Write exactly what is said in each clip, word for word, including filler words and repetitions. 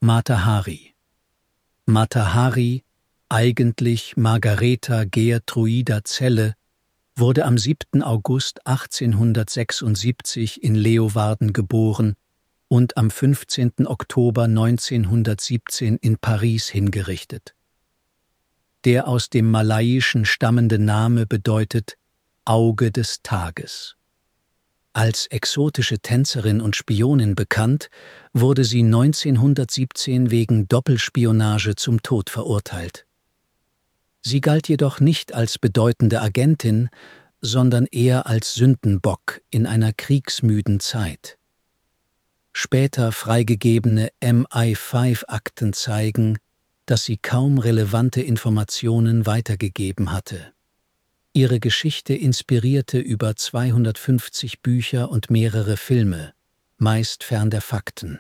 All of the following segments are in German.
Mata Hari. Mata Hari, eigentlich Margaretha Gertruida Zelle, wurde am siebten August achtzehnhundertsechsundsiebzig in Leeuwarden geboren und am fünfzehnten Oktober neunzehnhundertsiebzehn in Paris hingerichtet. Der aus dem Malayischen stammende Name bedeutet Auge des Tages. Als exotische Tänzerin und Spionin bekannt, wurde sie neunzehnhundertsiebzehn wegen Doppelspionage zum Tod verurteilt. Sie galt jedoch nicht als bedeutende Agentin, sondern eher als Sündenbock in einer kriegsmüden Zeit. Später freigegebene M I fünf Akten zeigen, dass sie kaum relevante Informationen weitergegeben hatte. Ihre Geschichte inspirierte über zweihundertfünfzig Bücher und mehrere Filme, meist fern der Fakten.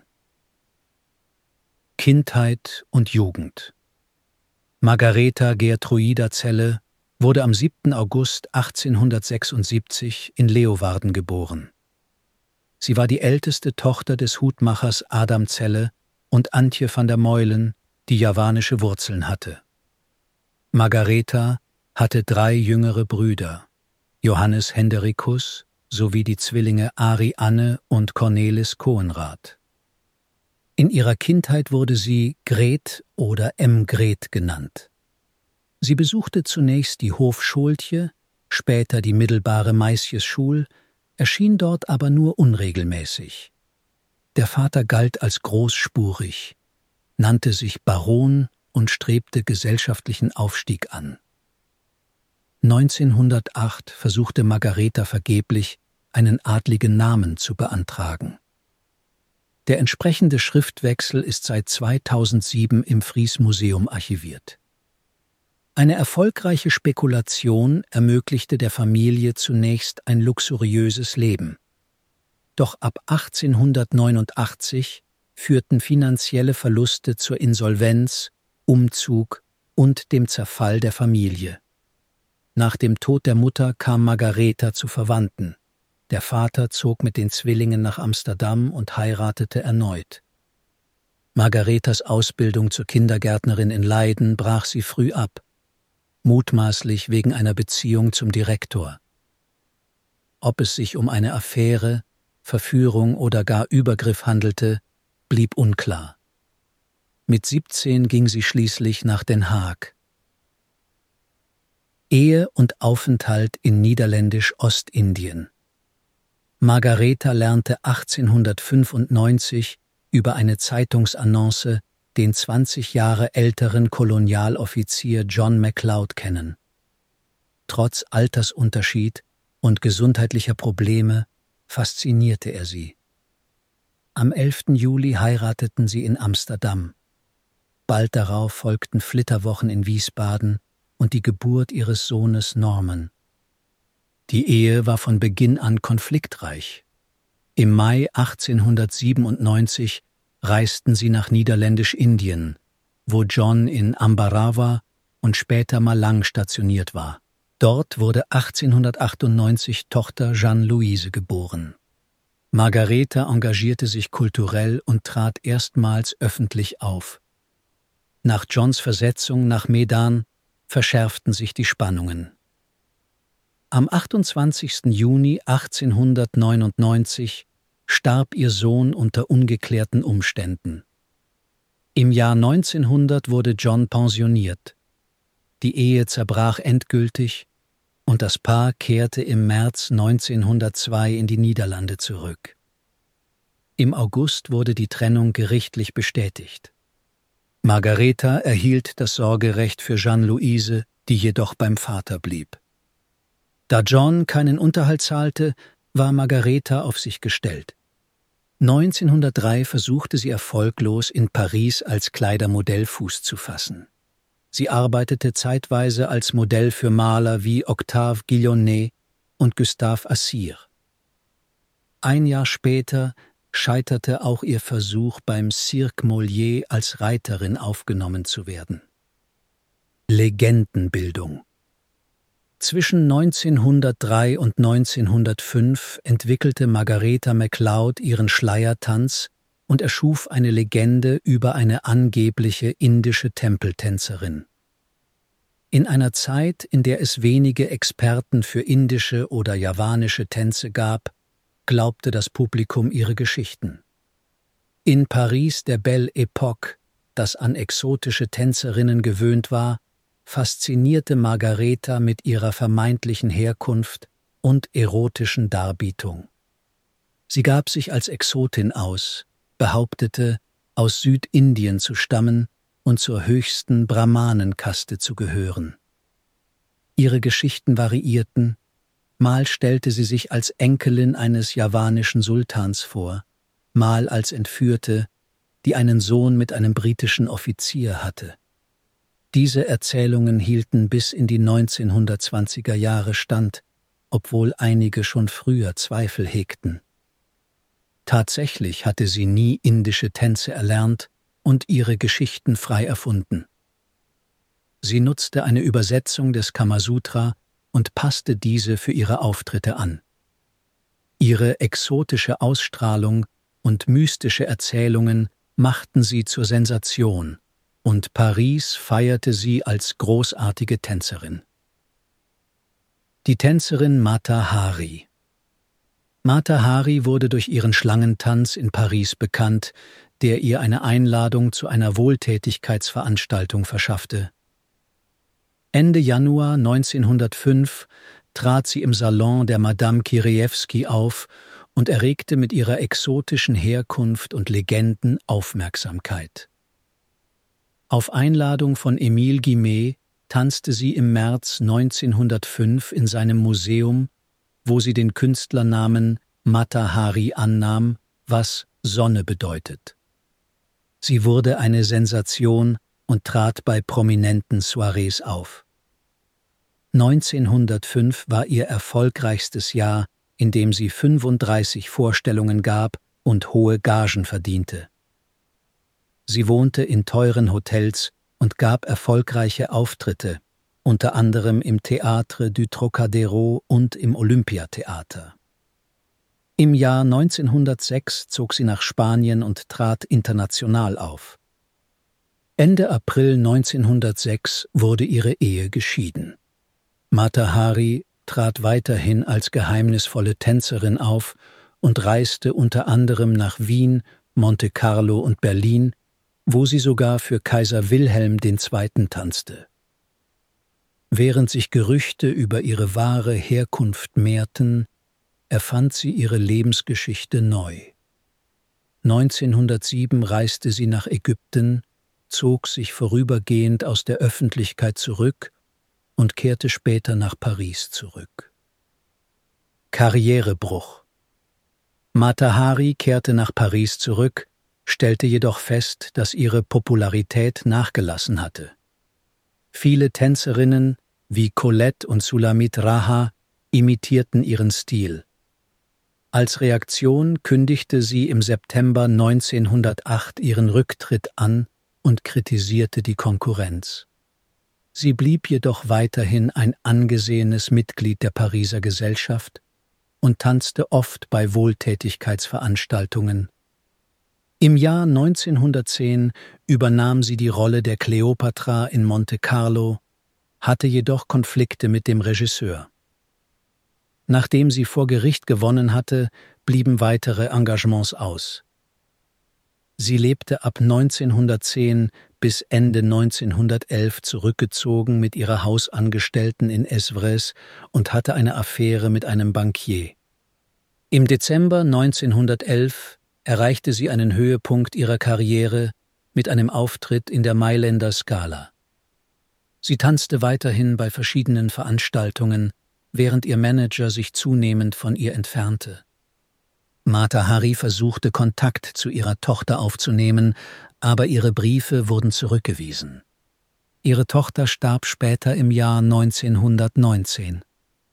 Kindheit und Jugend. Margaretha Gertruida Zelle wurde am siebten August achtzehnhundertsechsundsiebzig in Leeuwarden geboren. Sie war die älteste Tochter des Hutmachers Adam Zelle und Antje van der Meulen, die javanische Wurzeln hatte. Margaretha hatte drei jüngere Brüder, Johannes Henderikus sowie die Zwillinge Ari Anne und Cornelis Coenraad. In ihrer Kindheit wurde sie Gret oder M. Gret genannt. Sie besuchte zunächst die Hofschultje, später die mittelbare Meisjesschul, erschien dort aber nur unregelmäßig. Der Vater galt als großspurig, nannte sich Baron und strebte gesellschaftlichen Aufstieg an. neunzehnhundertacht versuchte Margaretha vergeblich, einen adligen Namen zu beantragen. Der entsprechende Schriftwechsel ist seit zweitausendsieben im Fries-Museum archiviert. Eine erfolgreiche Spekulation ermöglichte der Familie zunächst ein luxuriöses Leben. Doch ab achtzehnhundertneunundachtzig führten finanzielle Verluste zur Insolvenz, Umzug und dem Zerfall der Familie. Nach dem Tod der Mutter kam Margaretha zu Verwandten. Der Vater zog mit den Zwillingen nach Amsterdam und heiratete erneut. Margarethas Ausbildung zur Kindergärtnerin in Leiden brach sie früh ab, mutmaßlich wegen einer Beziehung zum Direktor. Ob es sich um eine Affäre, Verführung oder gar Übergriff handelte, blieb unklar. Mit siebzehn ging sie schließlich nach Den Haag. Ehe und Aufenthalt in Niederländisch-Ostindien. Margaretha lernte achtzehnhundertfünfundneunzig über eine Zeitungsannonce den zwanzig Jahre älteren Kolonialoffizier John MacLeod kennen. Trotz Altersunterschied und gesundheitlicher Probleme faszinierte er sie. Am elften Juli heirateten sie in Amsterdam. Bald darauf folgten Flitterwochen in Wiesbaden und die Geburt ihres Sohnes Norman. Die Ehe war von Beginn an konfliktreich. Im Mai achtzehnhundertsiebenundneunzig reisten sie nach Niederländisch-Indien, wo John in Ambarawa und später Malang stationiert war. Dort wurde achtzehnhundertachtundneunzig Tochter Jeanne-Louise geboren. Margaretha engagierte sich kulturell und trat erstmals öffentlich auf. Nach Johns Versetzung nach Medan verschärften sich die Spannungen. Am achtundzwanzigsten Juni achtzehnhundertneunundneunzig starb ihr Sohn unter ungeklärten Umständen. Im Jahr neunzehnhundert wurde John pensioniert. Die Ehe zerbrach endgültig und das Paar kehrte im März neunzehnhundertzwei in die Niederlande zurück. Im August wurde die Trennung gerichtlich bestätigt. Margaretha erhielt das Sorgerecht für Jeanne-Louise, die jedoch beim Vater blieb. Da John keinen Unterhalt zahlte, war Margaretha auf sich gestellt. neunzehnhundertdrei versuchte sie erfolglos in Paris als Kleidermodell Fuß zu fassen. Sie arbeitete zeitweise als Modell für Maler wie Octave Guillaunet und Gustave Assir. Ein Jahr später scheiterte auch ihr Versuch, beim Cirque Molière als Reiterin aufgenommen zu werden. Legendenbildung. Zwischen neunzehnhundertdrei und neunzehnhundertfünf entwickelte Margaretha MacLeod ihren Schleiertanz und erschuf eine Legende über eine angebliche indische Tempeltänzerin. In einer Zeit, in der es wenige Experten für indische oder javanische Tänze gab, glaubte das Publikum ihre Geschichten. In Paris der Belle Époque, das an exotische Tänzerinnen gewöhnt war, faszinierte Margareta mit ihrer vermeintlichen Herkunft und erotischen Darbietung. Sie gab sich als Exotin aus, behauptete, aus Südindien zu stammen und zur höchsten Brahmanenkaste zu gehören. Ihre Geschichten variierten, mal stellte sie sich als Enkelin eines javanischen Sultans vor, mal als Entführte, die einen Sohn mit einem britischen Offizier hatte. Diese Erzählungen hielten bis in die neunzehnhundertzwanziger Jahre stand, obwohl einige schon früher Zweifel hegten. Tatsächlich hatte sie nie indische Tänze erlernt und ihre Geschichten frei erfunden. Sie nutzte eine Übersetzung des Kamasutra und passte diese für ihre Auftritte an. Ihre exotische Ausstrahlung und mystische Erzählungen machten sie zur Sensation, und Paris feierte sie als großartige Tänzerin. Die Tänzerin Mata Hari. Mata Hari wurde durch ihren Schlangentanz in Paris bekannt, der ihr eine Einladung zu einer Wohltätigkeitsveranstaltung verschaffte. Ende Januar neunzehnhundertfünf trat sie im Salon der Madame Kirejewski auf und erregte mit ihrer exotischen Herkunft und Legenden Aufmerksamkeit. Auf Einladung von Émile Guimet tanzte sie im März neunzehnhundertfünf in seinem Museum, wo sie den Künstlernamen Mata Hari annahm, was Sonne bedeutet. Sie wurde eine Sensation und trat bei prominenten Soirees auf. neunzehnhundertfünf war ihr erfolgreichstes Jahr, in dem sie fünfunddreißig Vorstellungen gab und hohe Gagen verdiente. Sie wohnte in teuren Hotels und gab erfolgreiche Auftritte, unter anderem im Théâtre du Trocadero und im Olympiatheater. Im Jahr neunzehnhundertsechs zog sie nach Spanien und trat international auf. Ende April neunzehnhundertsechs wurde ihre Ehe geschieden. Mata Hari trat weiterhin als geheimnisvolle Tänzerin auf und reiste unter anderem nach Wien, Monte Carlo und Berlin, wo sie sogar für Kaiser Wilhelm der Zweite tanzte. Während sich Gerüchte über ihre wahre Herkunft mehrten, erfand sie ihre Lebensgeschichte neu. neunzehnhundertsieben reiste sie nach Ägypten, zog sich vorübergehend aus der Öffentlichkeit zurück und kehrte später nach Paris zurück. Karrierebruch. Mata Hari kehrte nach Paris zurück, stellte jedoch fest, dass ihre Popularität nachgelassen hatte. Viele Tänzerinnen wie Colette und Sulamit Raha imitierten ihren Stil. Als Reaktion kündigte sie im September neunzehnhundertacht ihren Rücktritt an und kritisierte die Konkurrenz. Sie blieb jedoch weiterhin ein angesehenes Mitglied der Pariser Gesellschaft und tanzte oft bei Wohltätigkeitsveranstaltungen. Im Jahr neunzehnhundertzehn übernahm sie die Rolle der Kleopatra in Monte Carlo, hatte jedoch Konflikte mit dem Regisseur. Nachdem sie vor Gericht gewonnen hatte, blieben weitere Engagements aus. Sie lebte ab neunzehnhundertzehn bis Ende neunzehnhundertelf zurückgezogen mit ihrer Hausangestellten in Évreux und hatte eine Affäre mit einem Bankier. Im Dezember neunzehnhundertelf erreichte sie einen Höhepunkt ihrer Karriere mit einem Auftritt in der Mailänder Scala. Sie tanzte weiterhin bei verschiedenen Veranstaltungen, während ihr Manager sich zunehmend von ihr entfernte. Mata Hari versuchte, Kontakt zu ihrer Tochter aufzunehmen, aber ihre Briefe wurden zurückgewiesen. Ihre Tochter starb später im Jahr neunzehnhundertneunzehn.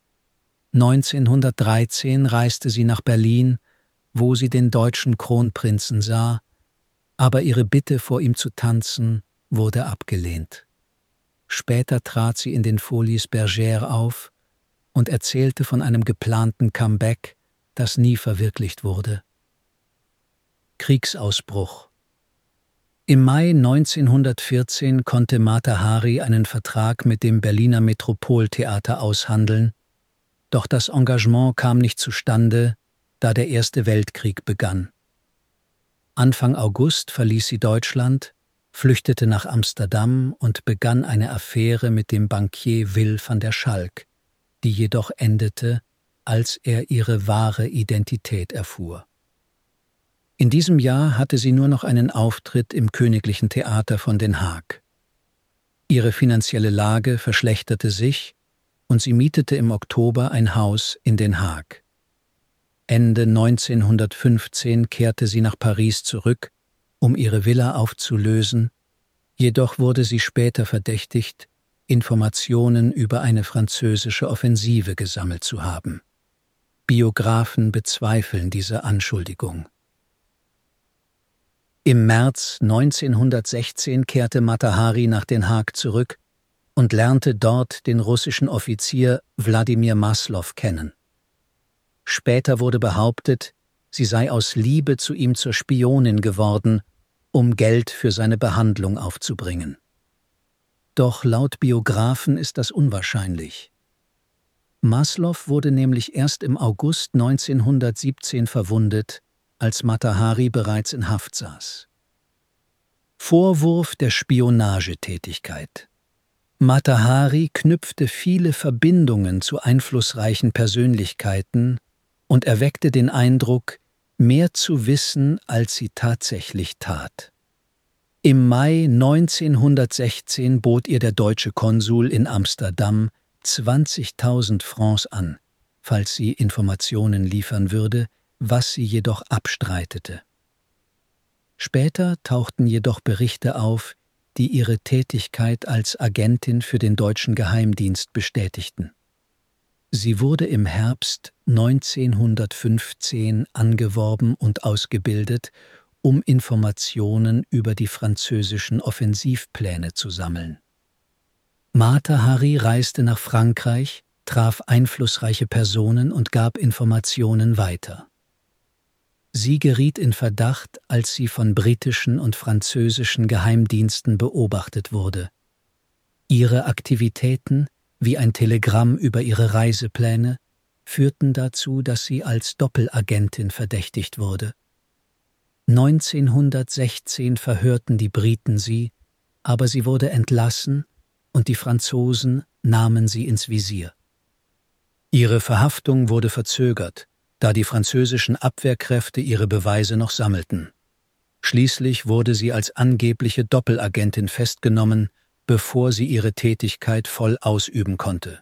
neunzehnhundertdreizehn reiste sie nach Berlin, wo sie den deutschen Kronprinzen sah, aber ihre Bitte, vor ihm zu tanzen, wurde abgelehnt. Später trat sie in den Folies Bergère auf und erzählte von einem geplanten Comeback, das nie verwirklicht wurde. Kriegsausbruch. Im Mai neunzehnhundertvierzehn konnte Mata Hari einen Vertrag mit dem Berliner Metropoltheater aushandeln, doch das Engagement kam nicht zustande, da der Erste Weltkrieg begann. Anfang August verließ sie Deutschland, flüchtete nach Amsterdam und begann eine Affäre mit dem Bankier Will van der Schalk, die jedoch endete, als er ihre wahre Identität erfuhr. In diesem Jahr hatte sie nur noch einen Auftritt im Königlichen Theater von Den Haag. Ihre finanzielle Lage verschlechterte sich und sie mietete im Oktober ein Haus in Den Haag. Ende neunzehnhundertfünfzehn kehrte sie nach Paris zurück, um ihre Villa aufzulösen, jedoch wurde sie später verdächtigt, Informationen über eine französische Offensive gesammelt zu haben. Biografen bezweifeln diese Anschuldigung. Im März neunzehnhundertsechzehn kehrte Mata Hari nach Den Haag zurück und lernte dort den russischen Offizier Wladimir Maslow kennen. Später wurde behauptet, sie sei aus Liebe zu ihm zur Spionin geworden, um Geld für seine Behandlung aufzubringen. Doch laut Biografen ist das unwahrscheinlich. Maslow wurde nämlich erst im August neunzehnhundertsiebzehn verwundet, als Mata Hari bereits in Haft saß. Vorwurf der Spionagetätigkeit. Mata Hari knüpfte viele Verbindungen zu einflussreichen Persönlichkeiten und erweckte den Eindruck, mehr zu wissen, als sie tatsächlich tat. Im Mai neunzehnhundertsechzehn bot ihr der deutsche Konsul in Amsterdam zwanzigtausend Francs an, falls sie Informationen liefern würde, was sie jedoch abstreitete. Später tauchten jedoch Berichte auf, die ihre Tätigkeit als Agentin für den deutschen Geheimdienst bestätigten. Sie wurde im Herbst neunzehnhundertfünfzehn angeworben und ausgebildet, um Informationen über die französischen Offensivpläne zu sammeln. Mata Hari reiste nach Frankreich, traf einflussreiche Personen und gab Informationen weiter. Sie geriet in Verdacht, als sie von britischen und französischen Geheimdiensten beobachtet wurde. Ihre Aktivitäten, wie ein Telegramm über ihre Reisepläne, führten dazu, dass sie als Doppelagentin verdächtigt wurde. neunzehnhundertsechzehn verhörten die Briten sie, aber sie wurde entlassen und die Franzosen nahmen sie ins Visier. Ihre Verhaftung wurde verzögert, da die französischen Abwehrkräfte ihre Beweise noch sammelten. Schließlich wurde sie als angebliche Doppelagentin festgenommen, bevor sie ihre Tätigkeit voll ausüben konnte.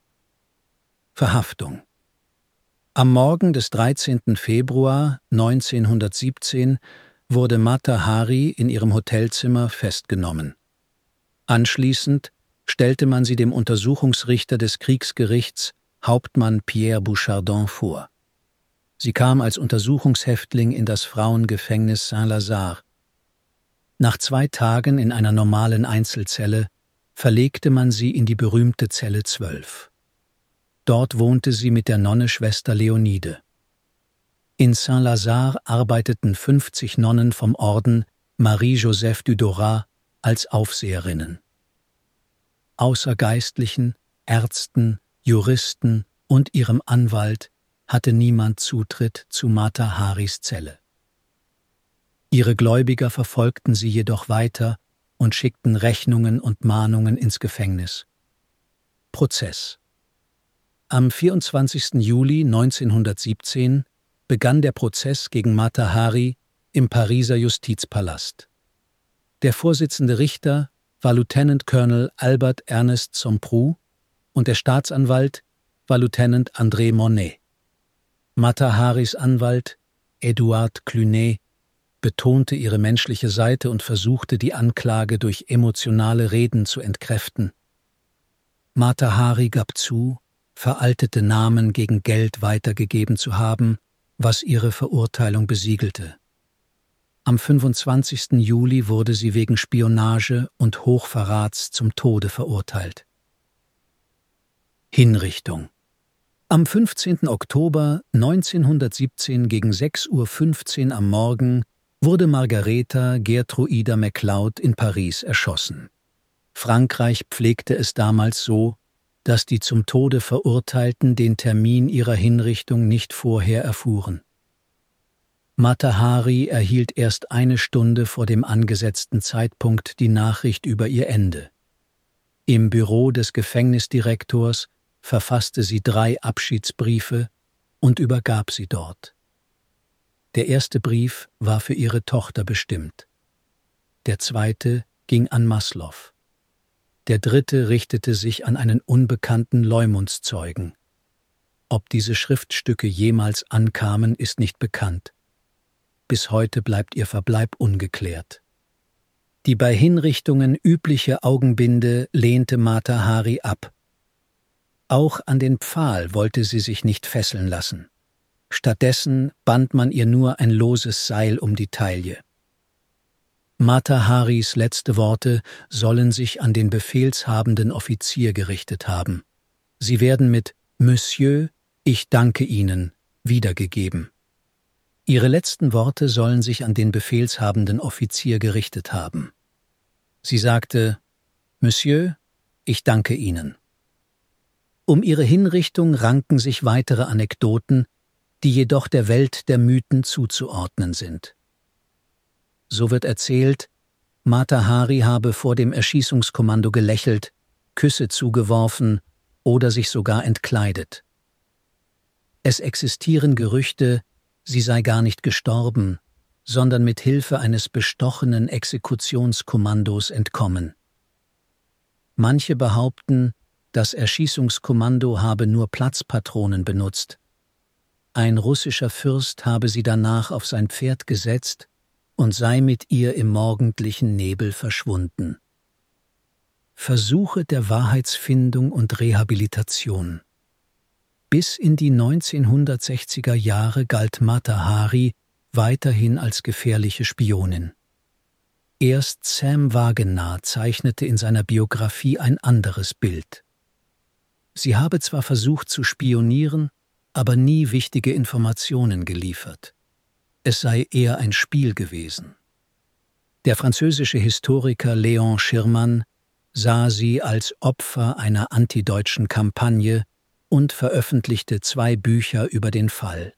Verhaftung. Am Morgen des dreizehnten Februar neunzehnhundertsiebzehn wurde Mata Hari in ihrem Hotelzimmer festgenommen. Anschließend stellte man sie dem Untersuchungsrichter des Kriegsgerichts, Hauptmann Pierre Bouchardon, vor. Sie kam als Untersuchungshäftling in das Frauengefängnis Saint-Lazare. Nach zwei Tagen in einer normalen Einzelzelle verlegte man sie in die berühmte Zelle zwölf. Dort wohnte sie mit der Nonne Schwester Leonide. In Saint-Lazare arbeiteten fünfzig Nonnen vom Orden Marie-Joseph du Dorat als Aufseherinnen. Außer Geistlichen, Ärzten, Juristen und ihrem Anwalt hatte niemand Zutritt zu Mata Haris Zelle. Ihre Gläubiger verfolgten sie jedoch weiter und schickten Rechnungen und Mahnungen ins Gefängnis. Prozess. Am vierundzwanzigsten Juli neunzehnhundertsiebzehn begann der Prozess gegen Mata Hari im Pariser Justizpalast. Der Vorsitzende Richter war Lieutenant Colonel Albert Ernest Somproux und der Staatsanwalt war Lieutenant André Monet. Mata Haris Anwalt, Edouard Clunet, betonte ihre menschliche Seite und versuchte, die Anklage durch emotionale Reden zu entkräften. Mata Hari gab zu, veraltete Namen gegen Geld weitergegeben zu haben, was ihre Verurteilung besiegelte. Am fünfundzwanzigsten Juli wurde sie wegen Spionage und Hochverrats zum Tode verurteilt. Hinrichtung. Am fünfzehnten Oktober neunzehnhundertsiebzehn gegen sechs Uhr fünfzehn am Morgen wurde Margaretha Gertruida MacLeod in Paris erschossen. Frankreich pflegte es damals so, dass die zum Tode Verurteilten den Termin ihrer Hinrichtung nicht vorher erfuhren. Mata Hari erhielt erst eine Stunde vor dem angesetzten Zeitpunkt die Nachricht über ihr Ende. Im Büro des Gefängnisdirektors verfasste sie drei Abschiedsbriefe und übergab sie dort. Der erste Brief war für ihre Tochter bestimmt. Der zweite ging an Maslow. Der dritte richtete sich an einen unbekannten Leumundszeugen. Ob diese Schriftstücke jemals ankamen, ist nicht bekannt. Bis heute bleibt ihr Verbleib ungeklärt. Die bei Hinrichtungen übliche Augenbinde lehnte Mata Hari ab. Auch an den Pfahl wollte sie sich nicht fesseln lassen. Stattdessen band man ihr nur ein loses Seil um die Taille. Mata Haris letzte Worte sollen sich an den befehlshabenden Offizier gerichtet haben. Sie werden mit »Monsieur, ich danke Ihnen« wiedergegeben. Ihre letzten Worte sollen sich an den befehlshabenden Offizier gerichtet haben. Sie sagte, »Monsieur, ich danke Ihnen.« Um ihre Hinrichtung ranken sich weitere Anekdoten, die jedoch der Welt der Mythen zuzuordnen sind. So wird erzählt, Mata Hari habe vor dem Erschießungskommando gelächelt, Küsse zugeworfen oder sich sogar entkleidet. Es existieren Gerüchte, sie sei gar nicht gestorben, sondern mit Hilfe eines bestochenen Exekutionskommandos entkommen. Manche behaupten, das Erschießungskommando habe nur Platzpatronen benutzt. Ein russischer Fürst habe sie danach auf sein Pferd gesetzt und sei mit ihr im morgendlichen Nebel verschwunden. Versuche der Wahrheitsfindung und Rehabilitation. Bis in die neunzehnhundertsechziger Jahre galt Mata Hari weiterhin als gefährliche Spionin. Erst Sam Wagenaar zeichnete in seiner Biografie ein anderes Bild. Sie habe zwar versucht zu spionieren, aber nie wichtige Informationen geliefert. Es sei eher ein Spiel gewesen. Der französische Historiker Léon Schirman sah sie als Opfer einer antideutschen Kampagne und veröffentlichte zwei Bücher über den Fall.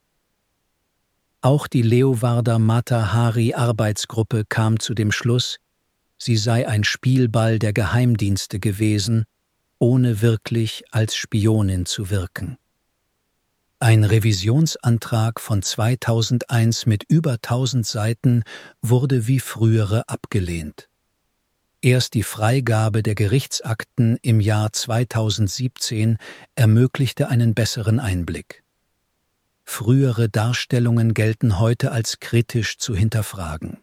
Auch die Leeuwarder Mata Hari Arbeitsgruppe kam zu dem Schluss, sie sei ein Spielball der Geheimdienste gewesen, ohne wirklich als Spionin zu wirken. Ein Revisionsantrag von zweitausendeins mit über tausend Seiten wurde wie frühere abgelehnt. Erst die Freigabe der Gerichtsakten im Jahr zweitausendsiebzehn ermöglichte einen besseren Einblick. Frühere Darstellungen gelten heute als kritisch zu hinterfragen.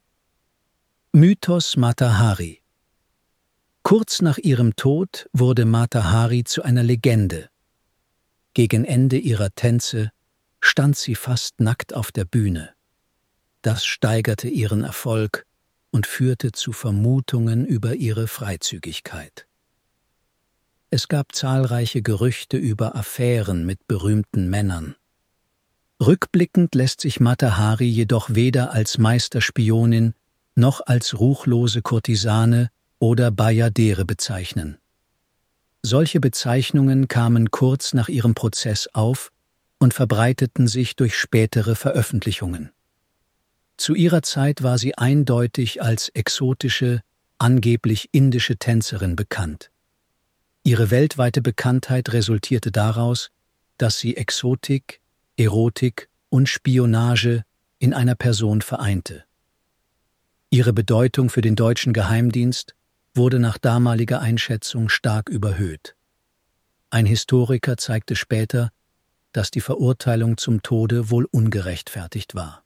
Mythos Mata Hari. Kurz nach ihrem Tod wurde Mata Hari zu einer Legende. Gegen Ende ihrer Tänze stand sie fast nackt auf der Bühne. Das steigerte ihren Erfolg und führte zu Vermutungen über ihre Freizügigkeit. Es gab zahlreiche Gerüchte über Affären mit berühmten Männern. Rückblickend lässt sich Mata Hari jedoch weder als Meisterspionin noch als ruchlose Kurtisane oder Bajadere bezeichnen. Solche Bezeichnungen kamen kurz nach ihrem Prozess auf und verbreiteten sich durch spätere Veröffentlichungen. Zu ihrer Zeit war sie eindeutig als exotische, angeblich indische Tänzerin bekannt. Ihre weltweite Bekanntheit resultierte daraus, dass sie Exotik, Erotik und Spionage in einer Person vereinte. Ihre Bedeutung für den deutschen Geheimdienst wurde nach damaliger Einschätzung stark überhöht. Ein Historiker zeigte später, dass die Verurteilung zum Tode wohl ungerechtfertigt war.